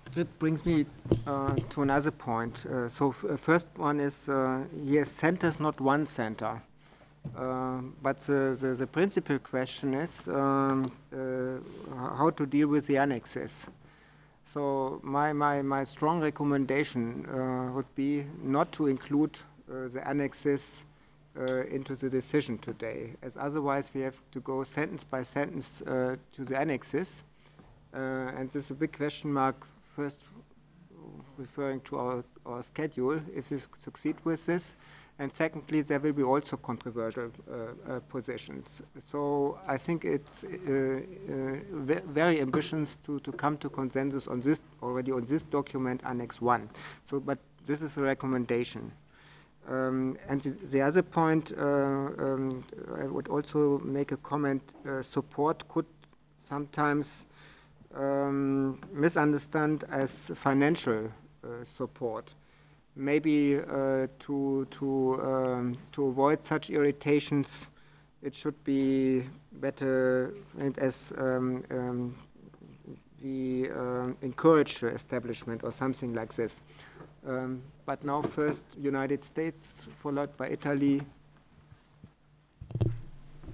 That brings me to another point. First one is yes, center is not one center. But the principal question is how to deal with the annexes. So my strong recommendation would be not to include the annexes into the decision today, as otherwise we have to go sentence by sentence to the annexes. And this is a big question mark, first referring to our schedule, if we succeed with this. And secondly, there will be also controversial positions. So I think it's very ambitious to come to consensus on this already on this document, Annex 1. So, but this is a recommendation. And the other point, I would also make a comment, support could sometimes misunderstand as financial support. Maybe to avoid such irritations, it should be better and as we encourage the establishment or something like this. But now first United States, followed by Italy,